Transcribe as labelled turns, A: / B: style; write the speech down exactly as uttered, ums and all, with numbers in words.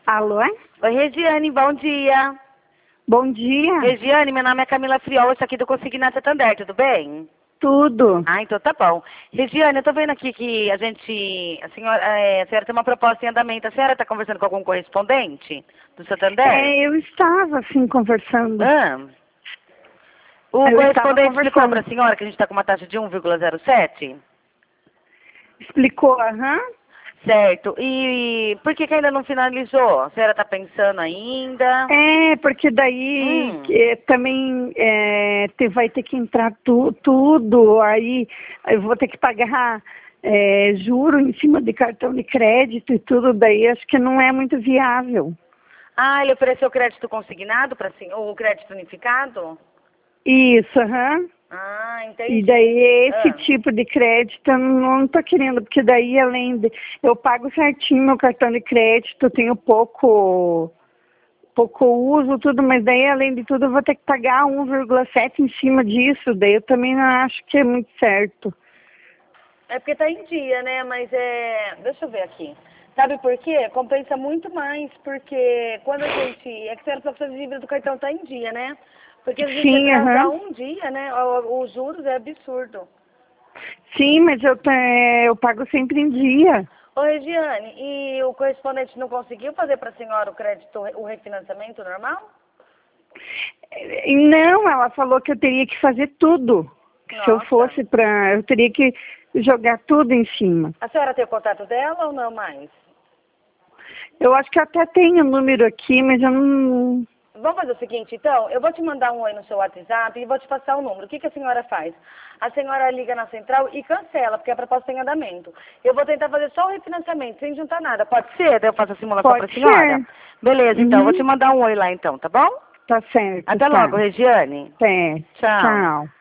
A: Alô?
B: Oi, Regiane, bom dia.
A: Bom dia.
B: Regiane, meu nome é Camila Friol, estou aqui do Consignato Santander, tudo bem?
A: Tudo.
B: Ah, então tá bom. Regiane, eu tô vendo aqui que a gente, a senhora, é, a senhora tem uma proposta em andamento. A senhora está conversando com algum correspondente do Santander?
A: É, eu estava, assim, conversando.
B: Ah. O
A: Eu estava
B: correspondente explicou
A: conversando.
B: para a senhora que a gente está com uma taxa de um vírgula zero sete?
A: Explicou, aham.
B: Certo. E por que, que ainda não finalizou? A senhora está pensando ainda?
A: É, porque daí
B: Hum.
A: eh, também é, te- vai ter que entrar tu, tudo, aí eu vou ter que pagar é, juro em cima de cartão de crédito e tudo, daí acho que não é muito viável.
B: Ah, ele ofereceu crédito consignado para o crédito unificado?
A: Isso, aham.
B: Ah,
A: E
B: entendi.
A: daí esse
B: Ah.
A: tipo de crédito eu não estou querendo, porque daí além de eu pago certinho meu cartão de crédito, tenho pouco pouco uso, tudo, mas daí além de tudo eu vou ter que pagar um vírgula sete em cima disso, daí eu também não acho que é muito certo.
B: É porque tá em dia, né? Mas é. Deixa eu ver aqui. Sabe por quê? Compensa muito mais, porque quando a gente. É que a taxa de dívida do cartão tá em dia, né? Porque a gente
A: Sim,
B: atrasar
A: aham.
B: um dia, né? o- Os juros é absurdo.
A: Sim, mas eu, te- eu pago sempre em dia.
B: Ô, Regiane, e o correspondente não conseguiu fazer para a senhora o crédito, o refinanciamento normal?
A: E não, ela falou que eu teria que fazer tudo. Que se eu
B: Nossa.
A: fosse para, eu teria que jogar tudo em cima.
B: A senhora tem o contato dela ou não mais?
A: Eu acho que eu até tenho o número aqui, mas eu não.
B: Vamos fazer o seguinte, então, eu vou te mandar um oi no seu WhatsApp e vou te passar o número. O que, que a senhora faz? A senhora liga na central e cancela, porque a proposta tem andamento. Eu vou tentar fazer só o refinanciamento, sem juntar nada. Pode ser? Daí eu faço a simulação para a
A: Pode
B: senhora?
A: ser.
B: Beleza, então, eu vou te
A: Uhum.
B: mandar um oi lá então, tá bom?
A: Tá certo,
B: Até
A: tá.
B: logo, Regiane.
A: É.
B: Tchau.
A: Tchau.